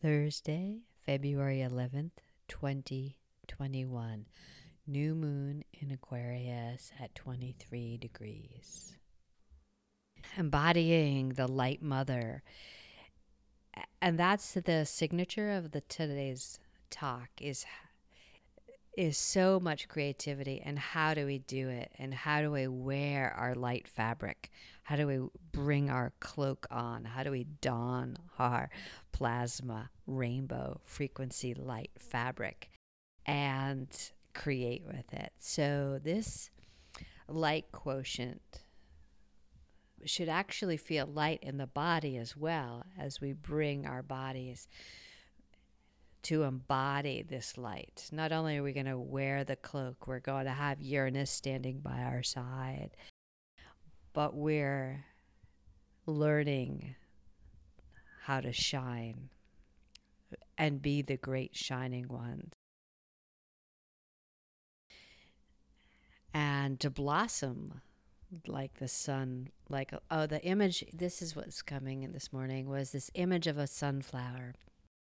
Thursday, February 11th, 2021. New moon in Aquarius at 23 degrees. Embodying the light mother. And that's the signature of the today's talk is so much creativity. And how do we do it? And how do we wear our light fabric? How do we bring our cloak on? How do we don our plasma rainbow frequency light fabric and create with it? So this light quotient should actually feel light in the body as well, as we bring our bodies to embody this light. Not only are we going to wear the cloak, we're going to have Uranus standing by our side, but we're learning how to shine and be the great shining ones, and to blossom like the sun. Like, the image, this is what's coming in this morning, was this image of a sunflower.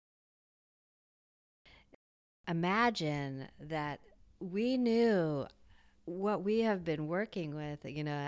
Imagine that we knew what we have been working with,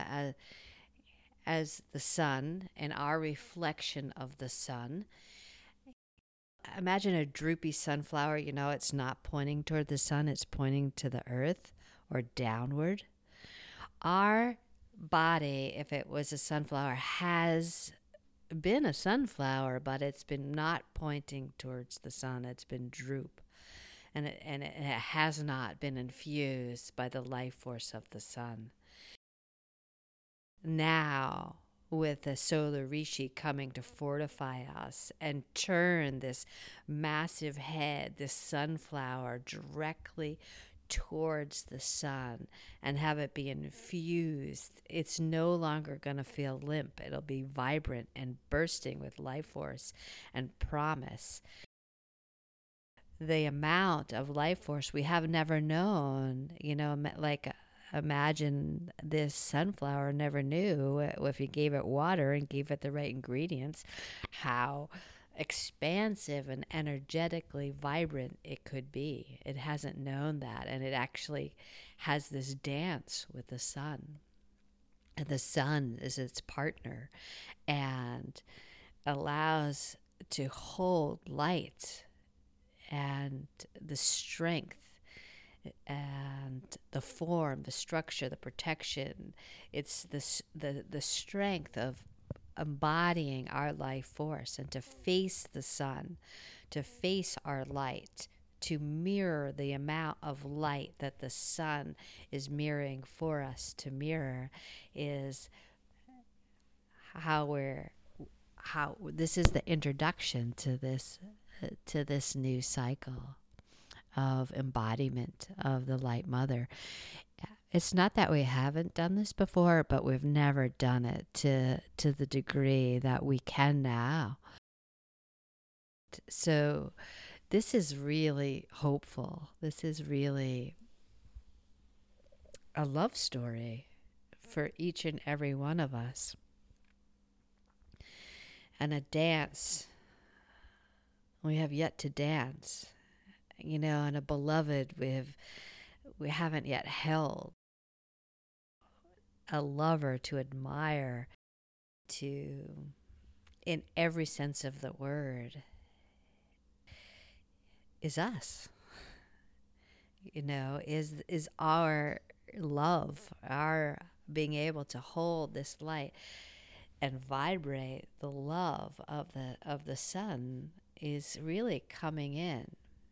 as the sun and our reflection of the sun. Imagine a droopy sunflower, it's not pointing toward the sun, it's pointing to the earth or downward. Our body, if it was a sunflower, has been a sunflower, but it's been not pointing towards the sun. It's been droop. And it has not been infused by the life force of the sun. Now, with the solar rishi coming to fortify us and turn this massive head, this sunflower, directly towards the sun and have it be infused, it's no longer going to feel limp. It'll be vibrant and bursting with life force and promise. The amount of life force we have never known, imagine this sunflower never knew, if you gave it water and gave it the right ingredients, how expansive and energetically vibrant it could be. It hasn't known that, and it actually has this dance with the sun. And the sun is its partner and allows to hold light and the strength and the form, the structure, the protection. It's the strength of embodying our life force and to face the sun, to face our light, to mirror the amount of light that the sun is mirroring for us to mirror, is how this is the introduction to this new cycle of embodiment of the light mother. It's not that we haven't done this before, but we've never done it to the degree that we can now. So this is really hopeful. This is really a love story for each and every one of us, and a dance we have yet to dance, and a beloved we haven't yet held, a lover to admire, to, in every sense of the word, is us. Is our love, our being able to hold this light and vibrate the love of the sun is really coming in.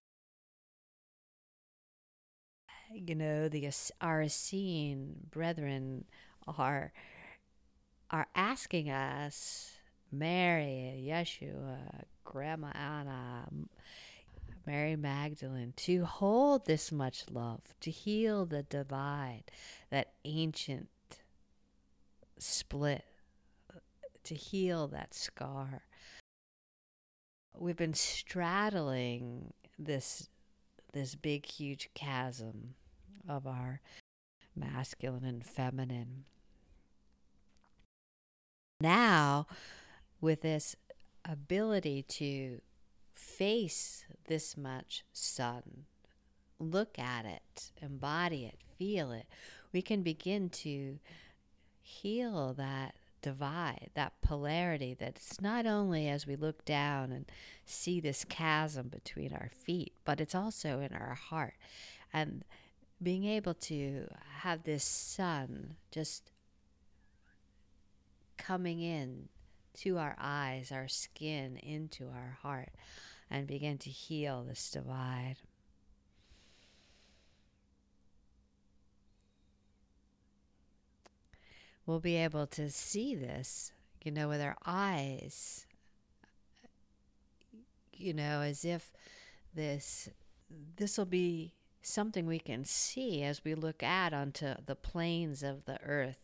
Our Essene brethren are asking us, Mary, Yeshua, Grandma Anna, Mary Magdalene, to hold this much love, to heal the divide, that ancient split, to heal that scar. We've been straddling this big, huge chasm of our masculine and feminine. Now, with this ability to face this much sun, look at it, embody it, feel it, we can begin to heal that divide, that polarity that's not only as we look down and see this chasm between our feet, but it's also in our heart. And being able to have this sun just coming in to our eyes, our skin, into our heart, and begin to heal this divide. We'll be able to see this, with our eyes, as if this will be something we can see as we look out onto the plains of the earth,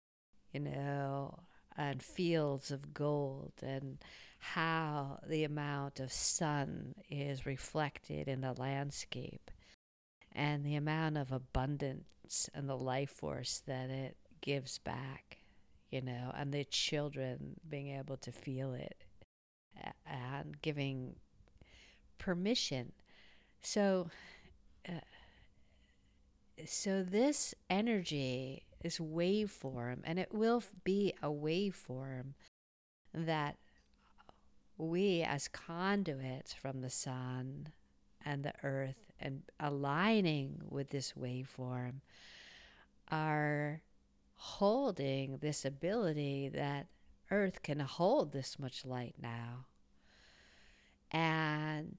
and fields of gold, and how the amount of sun is reflected in the landscape, and the amount of abundance and the life force that it gives back, and the children being able to feel it and giving permission. So this energy, this waveform, and it will be a waveform that we as conduits from the sun and the earth, and aligning with this waveform, are holding this ability that earth can hold this much light now. And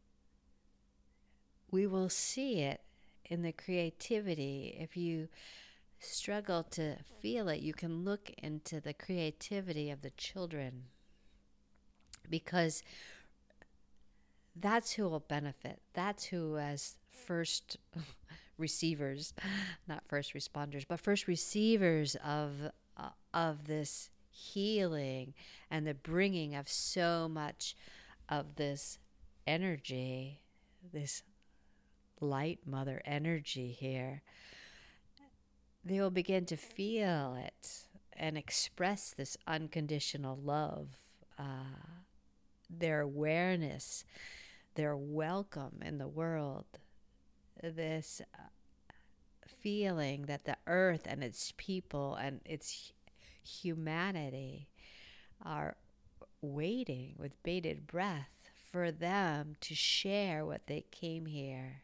we will see it in the creativity. If you struggle to feel it, you can look into the creativity of the children, because that's who will benefit. That's who, as first receivers, not first responders, but first receivers of this healing and the bringing of so much of this energy, this light mother energy here, they will begin to feel it and express this unconditional love, their awareness, their welcome in the world, this feeling that the earth and its people and its humanity are waiting with bated breath for them to share what they came here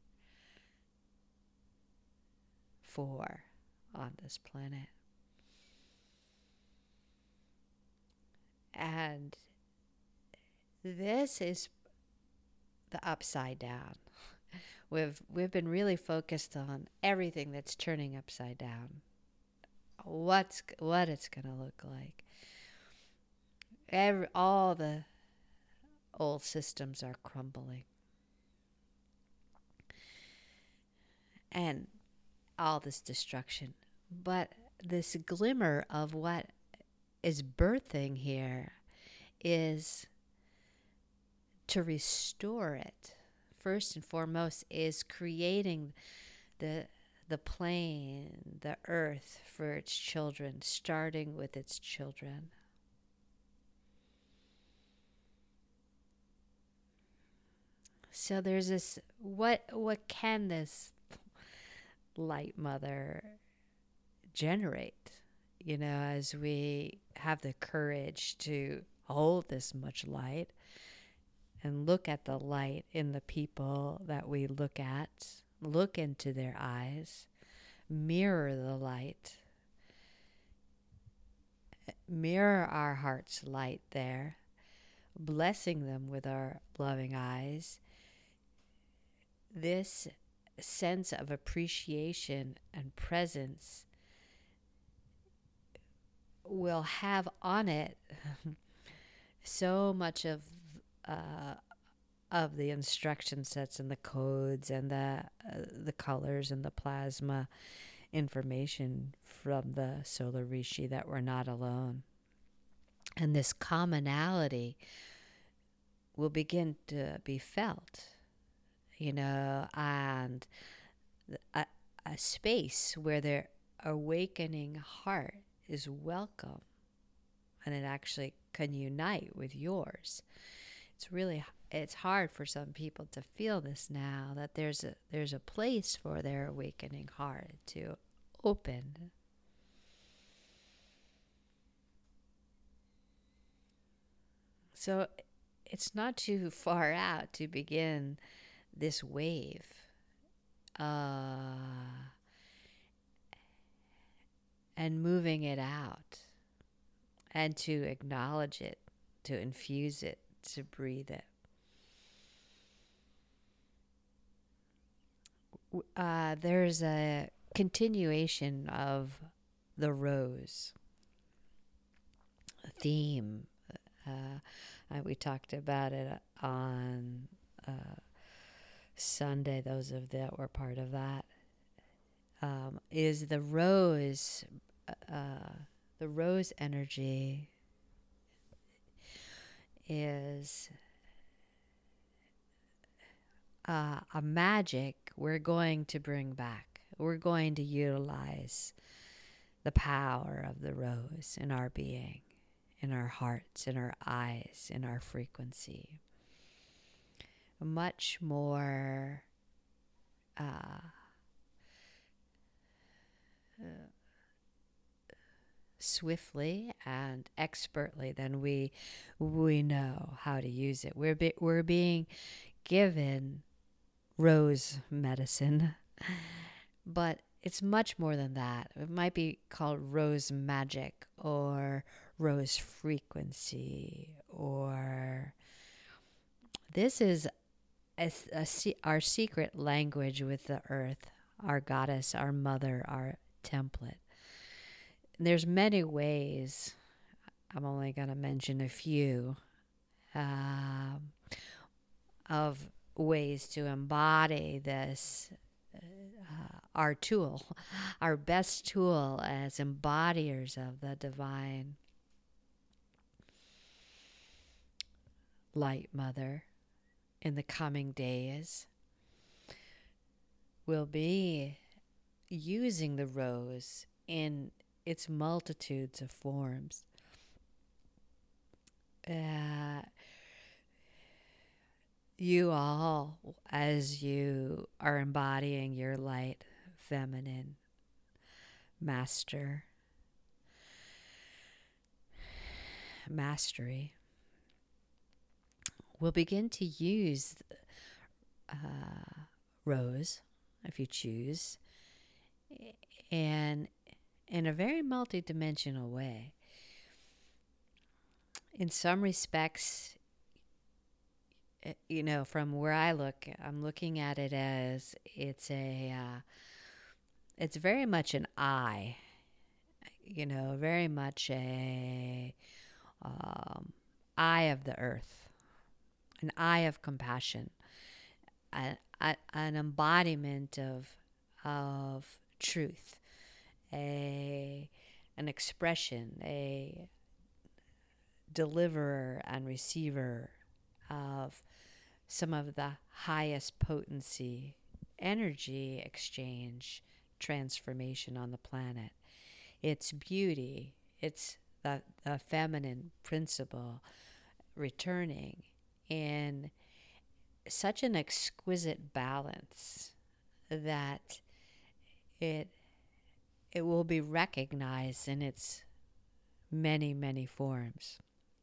for on this planet. And this is the upside down. We've been really focused on everything that's turning upside down. What it's going to look like. All the old systems are crumbling. And all this destruction. But this glimmer of what is birthing here is to restore it. First and foremost is creating the plane, the earth for its children, starting with its children. So there's this, what can this light mother generate, as we have the courage to hold this much light and look at the light in the people that we look at, look into their eyes, mirror the light, mirror our heart's light there, blessing them with our loving eyes. This sense of appreciation and presence will have on it so much of the instruction sets and the codes and the colors and the plasma information from the Solar Rishi that we're not alone. And this commonality will begin to be felt, and a space where their awakening heart is welcome, and it actually can unite with yours. it's hard for some people to feel this now, that there's a place for their awakening heart to open. So it's not too far out to begin this wave, uh, and moving it out, and to acknowledge it, to infuse it, to breathe it. There's a continuation of the rose theme. We talked about it on Sunday, those of that were part of that. Is the rose energy is a magic we're going to bring back. We're going to utilize the power of the rose in our being, in our hearts, in our eyes, in our frequency. Much more swiftly and expertly than we know how to use it. We're being given rose medicine, but it's much more than that. It might be called rose magic or rose frequency, or this is our secret language with the earth, our goddess, our mother, our template. And there's many ways. I'm only going to mention a few of ways to embody this, our tool, our best tool as embodiers of the divine light mother in the coming days. Will be using the rose in its multitudes of forms. You all, as you are embodying your light, feminine mastery, will begin to use rose, if you choose, and in a very multidimensional way. In some respects, from where I look, I'm looking at it as it's very much an eye, very much a eye of the earth, an eye of compassion, an embodiment of truth, an expression, a deliverer and receiver of some of the highest potency energy exchange transformation on the planet. It's beauty, it's the feminine principle returning in such an exquisite balance that it will be recognized in its many, many forms.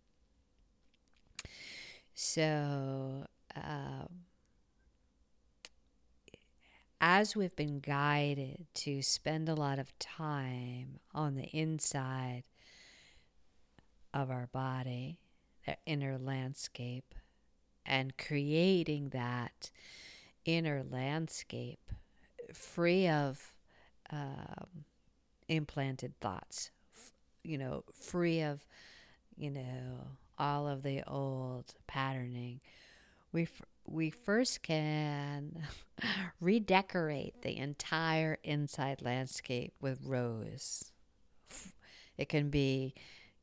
So, as we've been guided to spend a lot of time on the inside of our body, the inner landscape, and creating that inner landscape free of implanted thoughts, free of, all of the old patterning, we first can redecorate the entire inside landscape with rose. It can be,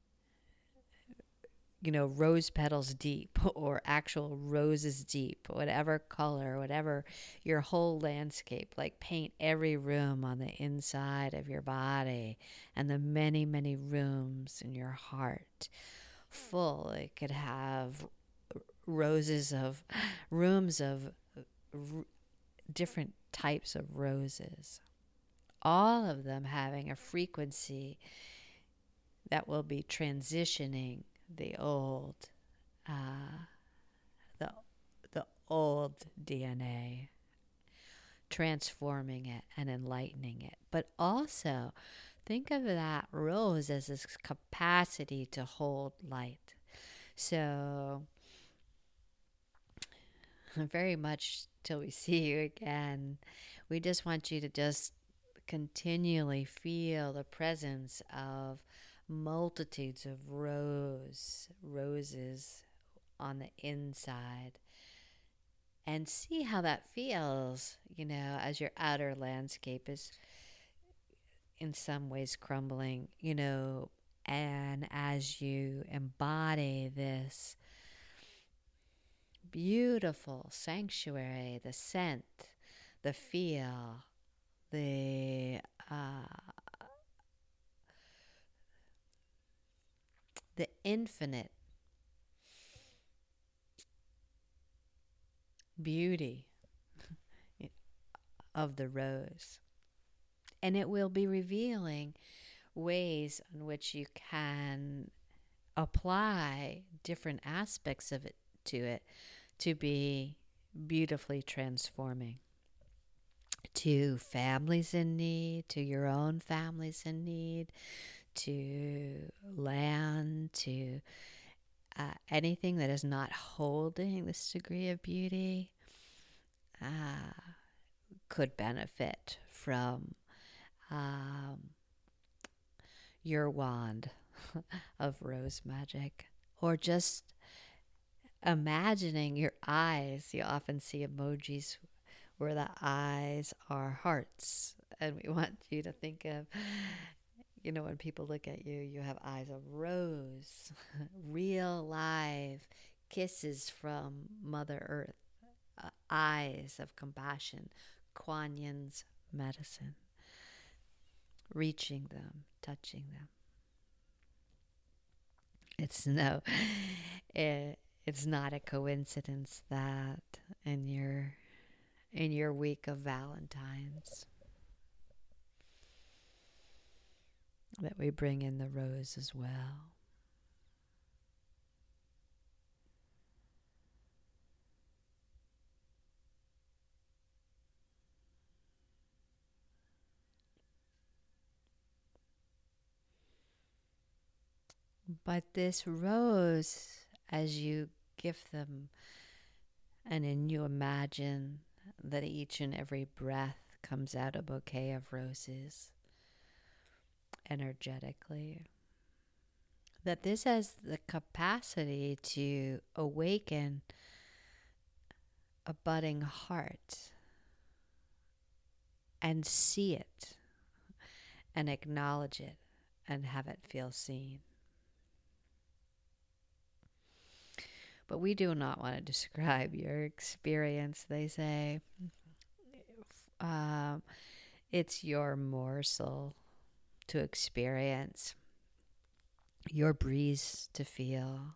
rose petals deep or actual roses deep, whatever color, whatever your whole landscape, like paint every room on the inside of your body and the many, many rooms in your heart full. It could have roses of rooms of r- different types of roses, all of them having a frequency that will be transitioning the old, uh, the the old DNA, transforming it and enlightening it. But also, think of that rose as this capacity to hold light. So, very much till we see you again, we just want you to just continually feel the presence of multitudes of roses on the inside, and see how that feels, as your outer landscape is in some ways crumbling, and as you embody this beautiful sanctuary, the scent, the feel, the infinite beauty of the rose. And it will be revealing ways in which you can apply different aspects of it to be beautifully transforming to families in need, to your own families in need, to land, to anything that is not holding this degree of beauty could benefit from your wand of rose magic. Or just imagining your eyes. You often see emojis where the eyes are hearts. And we want you to think of, when people look at you, you have eyes of rose, real live kisses from Mother Earth, eyes of compassion, Kuan Yin's medicine, reaching them, touching them. It's not a coincidence that in your week of Valentine's that we bring in the rose as well. But this rose, as you gift them, and then you imagine that each and every breath comes out a bouquet of roses energetically, that this has the capacity to awaken a budding heart and see it and acknowledge it and have it feel seen. But we do not want to describe your experience, they say. It's your morsel to experience, your breeze to feel.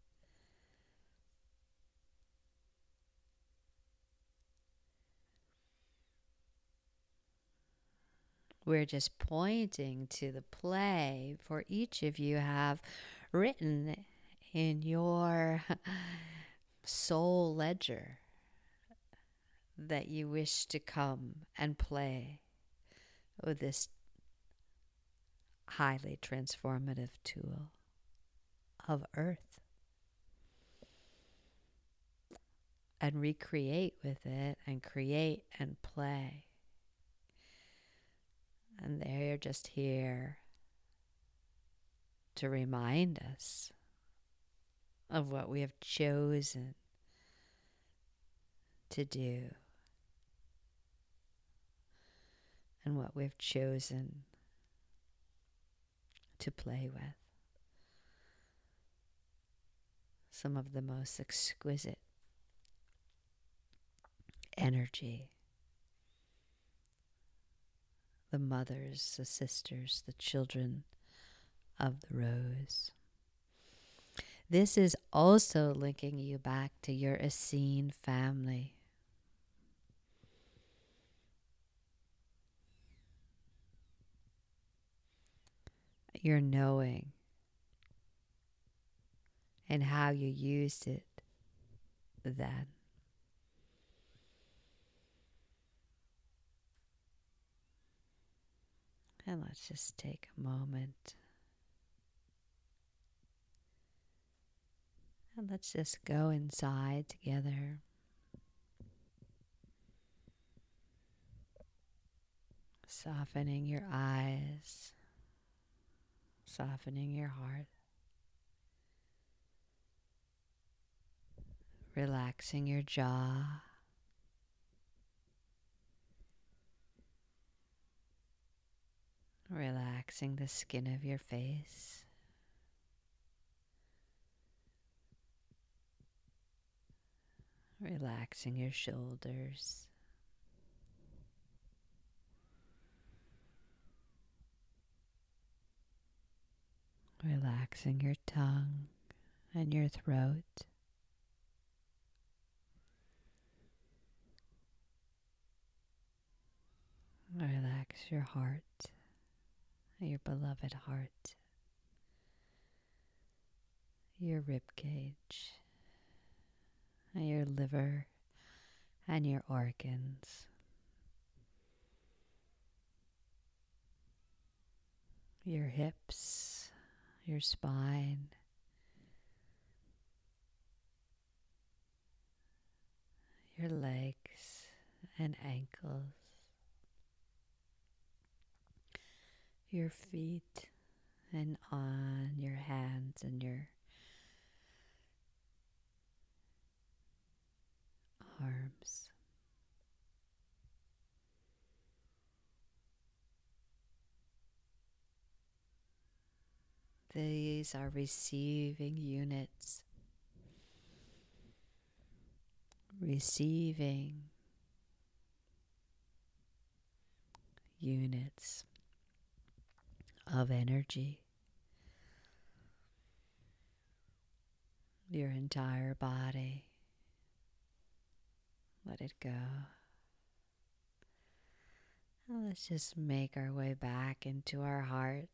We're just pointing to the play for each of you have written in your soul ledger that you wish to come and play with this highly transformative tool of Earth and recreate with it and create and play. And they're just here to remind us of what we have chosen to do and what we've chosen to play with. Some of the most exquisite energy. The mothers, the sisters, the children of the rose. This is also linking you back to your Essene family. Your knowing and how you used it then. And let's just take a moment and let's just go inside together. Softening your eyes, softening your heart, relaxing your jaw, relaxing the skin of your face, relaxing your shoulders, relaxing your tongue and your throat. Relax your heart, your beloved heart, your rib cage, and your liver and your organs, your hips, your spine, your legs and ankles, your feet, and on your hands and your arms. These are receiving units, receiving units of energy. Your entire body, let it go. Now let's just make our way back into our heart.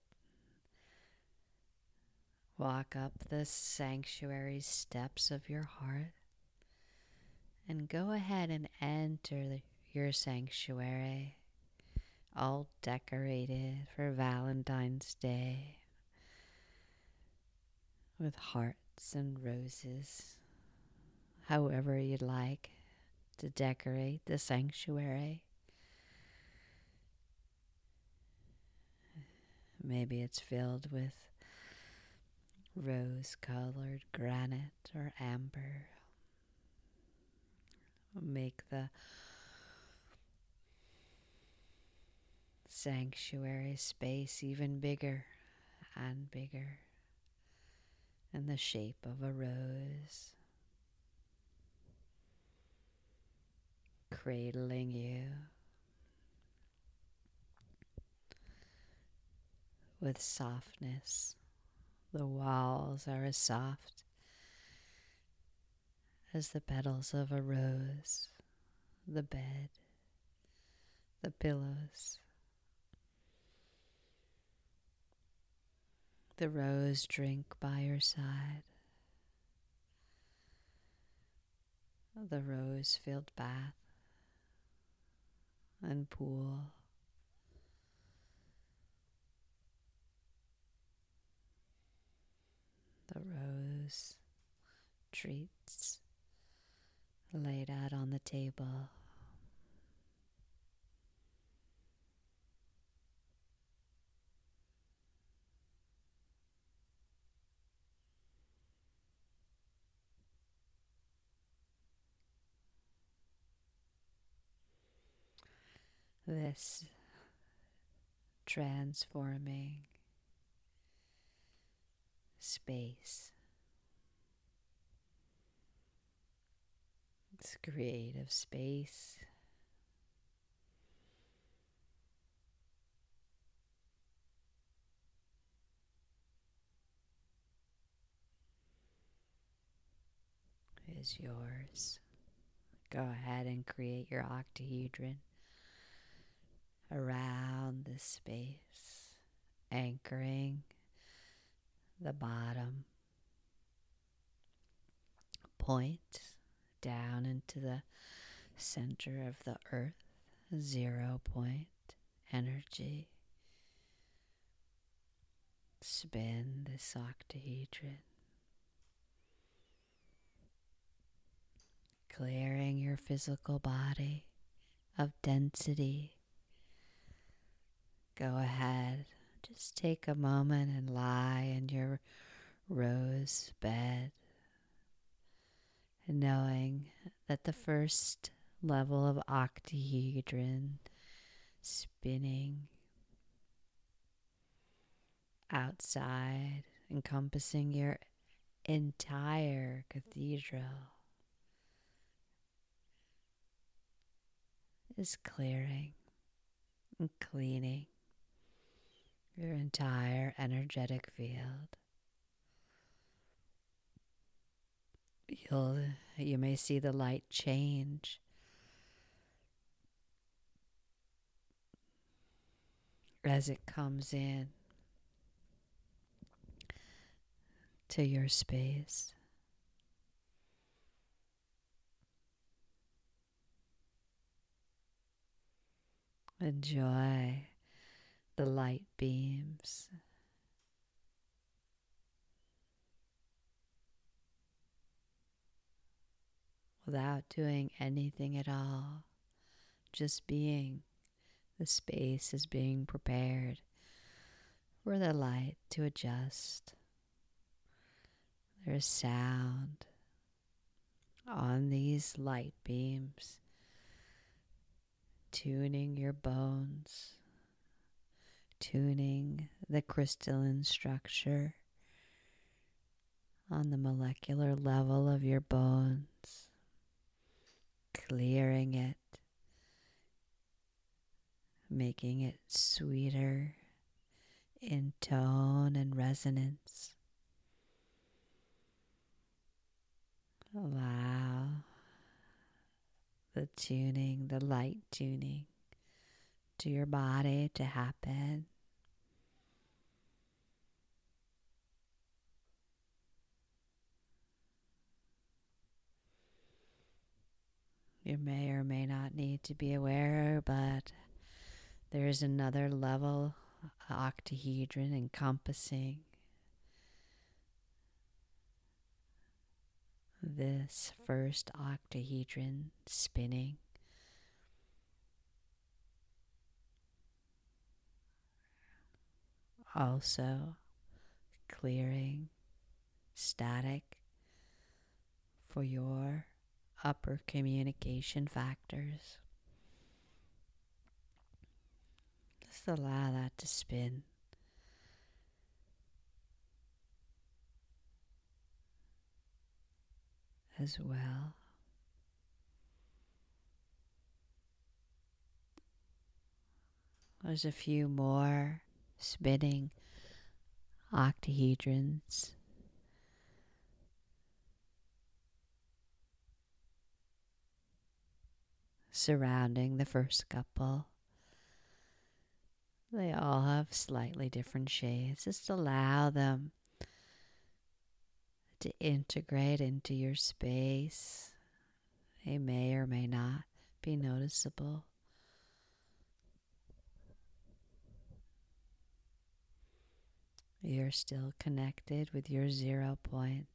Walk up the sanctuary steps of your heart and go ahead and enter your sanctuary, all decorated for Valentine's Day with hearts and roses, however you'd like to decorate the sanctuary. Maybe it's filled with rose-colored granite or amber. Make the sanctuary space even bigger and bigger in the shape of a rose, cradling you with softness. The walls are as soft as the petals of a rose, the bed, the pillows, the rose drink by your side, the rose-filled bath and pool, the rose treats laid out on the table. This transforming space, this creative space, is yours. Go ahead and create your octahedron around this space, anchoring the bottom point down into the center of the earth, 0 point energy. Spin this octahedron, clearing your physical body of density. Go ahead, just take a moment and lie in your rose bed, knowing that the first level of octahedron spinning outside, encompassing your entire cathedral, is clearing and cleaning your entire energetic field. You may see the light change as it comes in to your space. Enjoy the light beams. Without doing anything at all, just being. The space is being prepared for the light to adjust. There's sound on these light beams, tuning your bones, tuning the crystalline structure on the molecular level of your bones, clearing it, making it sweeter in tone and resonance. Allow the tuning, the light tuning to your body to happen. You may or may not need to be aware, but there's another level, octahedron, encompassing this first octahedron spinning. Also clearing static for your upper communication factors. Just allow that to spin. As well. There's a few more spinning octahedrons surrounding the first couple. They all have slightly different shades. Just allow them to integrate into your space. They may or may not be noticeable. You're still connected with your 0 point.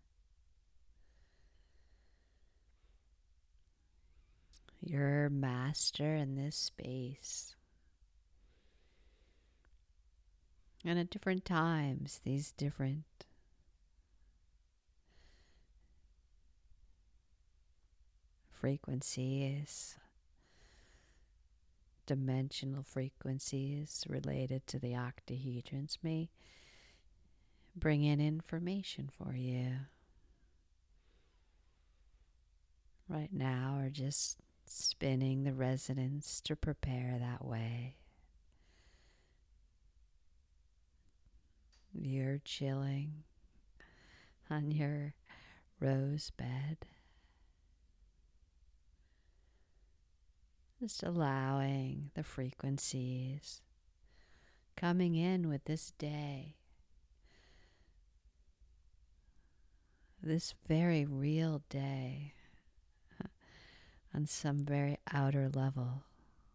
You're master in this space. And at different times, these different frequencies, dimensional frequencies related to the octahedrons may bring in information for you. Right now, we're just spinning the resonance to prepare that way. You're chilling on your rose bed. Just allowing the frequencies coming in with this day, this very real day, on some very outer level,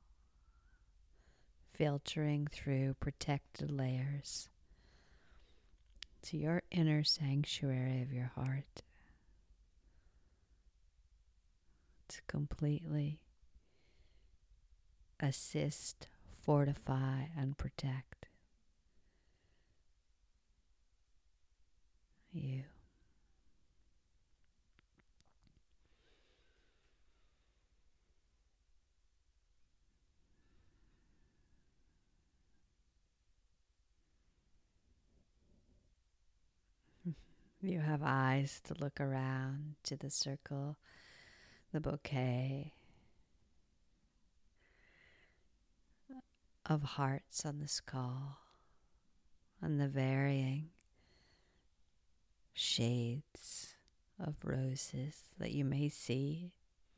filtering through protected layers to your inner sanctuary of your heart to completely assist, fortify, and protect you. You have eyes to look around to the circle, the bouquet of hearts on the skull, and the varying shades of roses that you may see.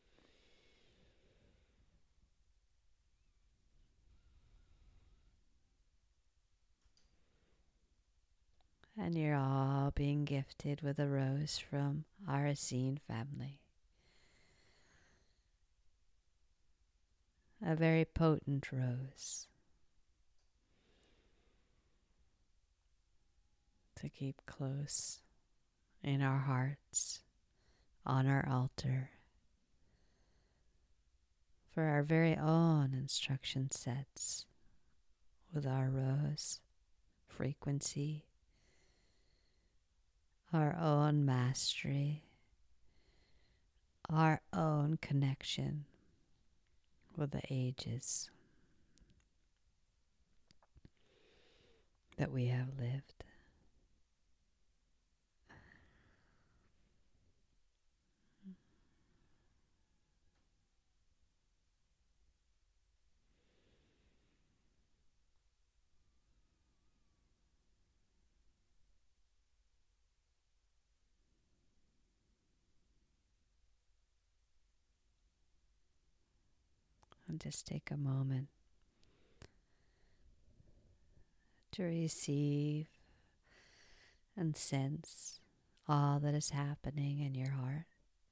And you're all being gifted with a rose from our Essene family. A very potent rose to keep close in our hearts, on our altar, for our very own instruction sets with our rose frequency, our own mastery, our own connection with the ages that we have lived. And just take a moment to receive and sense all that is happening in your heart.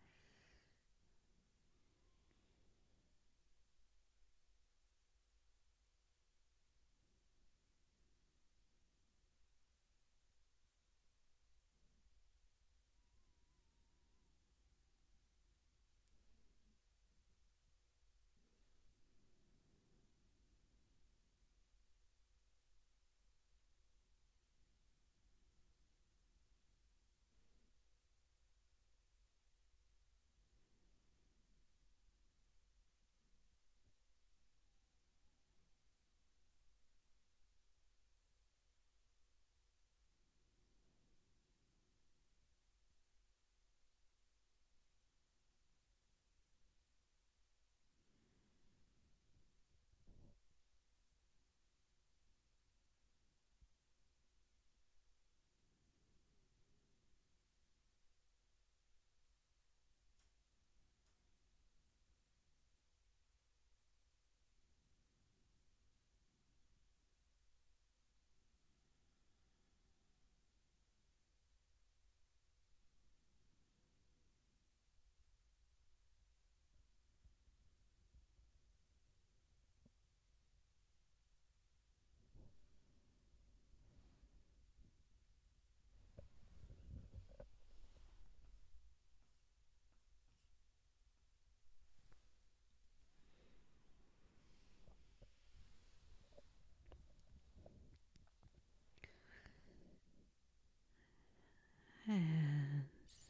And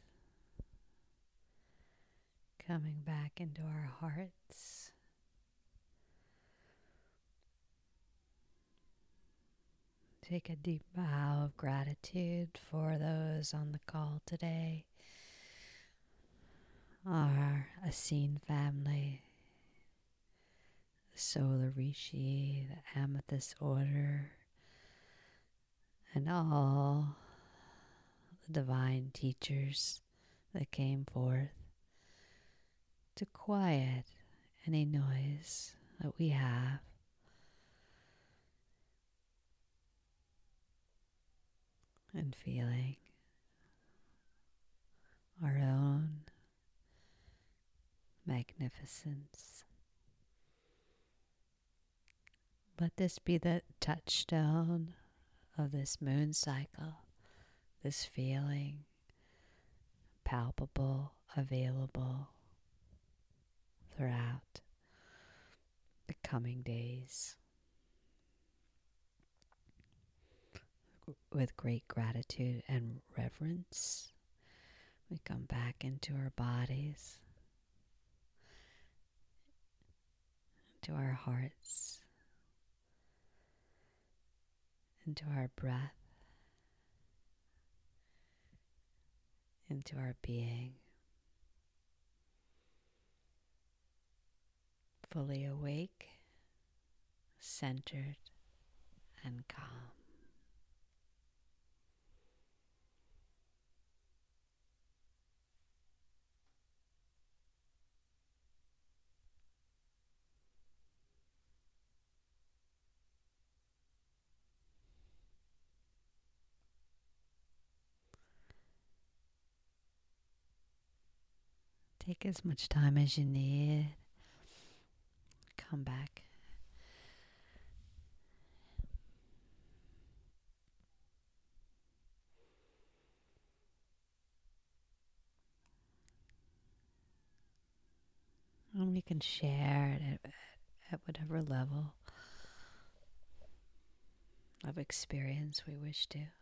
coming back into our hearts, take a deep bow of gratitude for those on the call today, our Essene family, the Solar Rishi, the Amethyst Order, and all the divine teachers that came forth to quiet any noise that we have, and feeling our own magnificence. Let this be the touchstone of this moon cycle, this feeling palpable, available throughout the coming days. With great gratitude and reverence, we come back into our bodies, into our hearts, into our breath, into our being, fully awake, centered, and calm. Take as much time as you need. Come back. And we can share it at whatever level of experience we wish to.